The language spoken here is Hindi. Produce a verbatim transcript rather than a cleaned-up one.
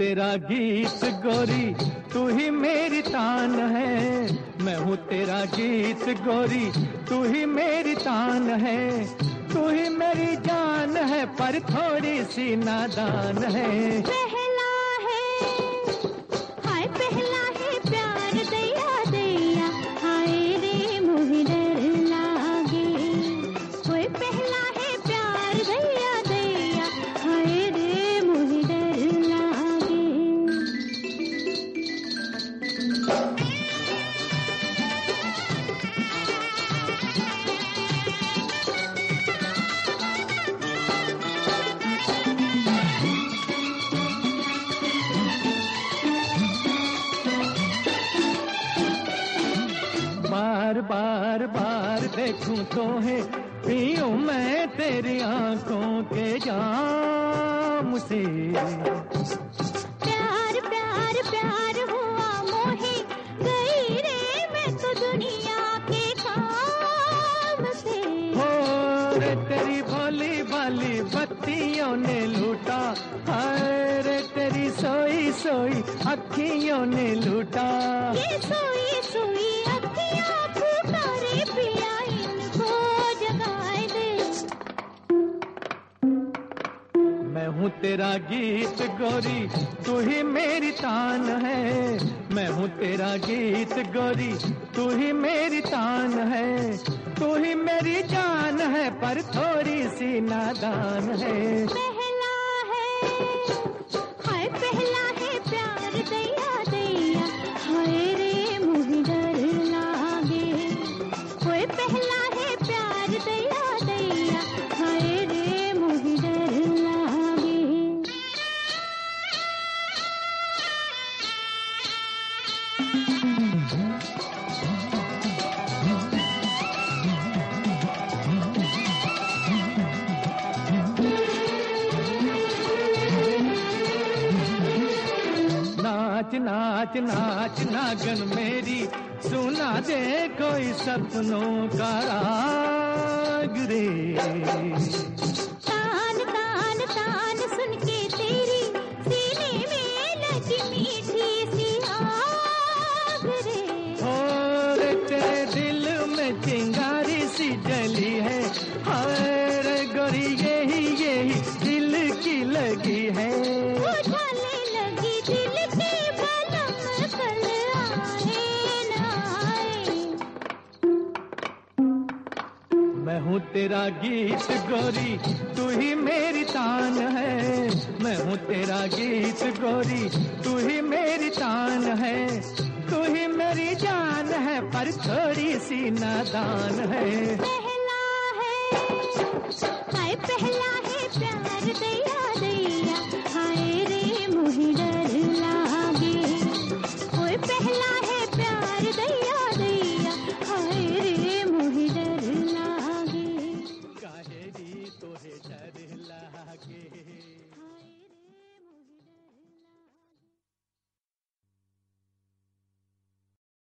तेरा गीत गोरी, तू ही मेरी तान है। मैं हूँ तेरा गीत गोरी, तू ही मेरी तान है। तू ही मेरी जान है पर थोड़ी सी नादान है। पहला है हाय, पहला है प्यार दैया दैया, हाय रे मोहि डर लागे। कोई पहला है प्यार दैया दैया, हाय रे मोहि डर लागे। बार बार बार देखूं तो है, पीऊं मैं तेरी आंखों के जाम से। प्यार प्यार प्यार हुआ मोहे, गई रे मैं तो दुनिया के काम से। हो रे तेरी भोली भाली बत्तियों ने लूटा, हाय रे तेरी सोई सोई अखियों ने लूटा। ये सोई सोई अखियाँ पुकारे पिया, इनको जगाए दे। मैं हूँ तेरा गीत गोरी, तू ही मेरी तान है। मैं हूँ तेरा गीत गोरी, तू ही मेरी तान है। तू ही मेरी जान है पर थोड़ी सी नादान है। पहला है हाय, पहला है प्यार दैया दैया, हाय रे मोहि डर लागे। कोई पहला है प्यार दैया दैया, हाय रे मोहि डर लागे। नाच नाच नाच नागन मेरी, सुना दे कोई सपनों का राग रे। तान तान तान सुन के तेरी, सीने में लगी मीठी सी आग रे। और तेरे दिल में चिंगारी सी जली है, हाय रे गोरी यही यही दिल की लगी है। उछालने लगी दिल के बलम, कल आए न आए। मैं हूँ तेरा गीत गोरी, तू ही मेरी तान है। मैं हूँ तेरा गीत गोरी, तू ही मेरी तान है। तू ही मेरी जान है पर थोड़ी सी नादान है। पहला है हाय, पहला है प्यार दैया दैया, हाय रे मोहि डर लागे। कोई पहला है प्यार दैया दैया, हाय रे मोहि डर लागे। काहे री तोहे डर लागे।